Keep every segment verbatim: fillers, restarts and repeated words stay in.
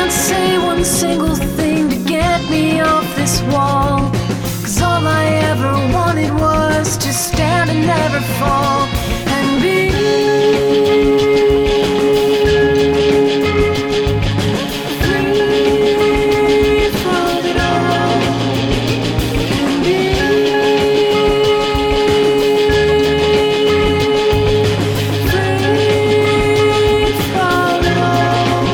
can't say one single thing to get me off this wall, 'cause all I ever wanted was to stand and never fall and be free from it all, and be free from it all.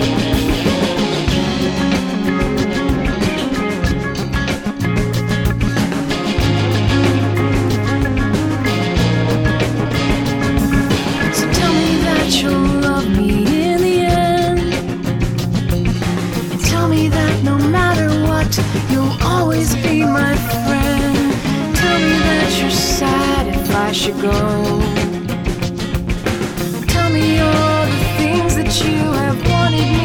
So tell me that you'll love me in the end, and tell me that no matter what, you'll always be my friend. Tell me that you're sad if I should go. Tell me all the things that you have wanted me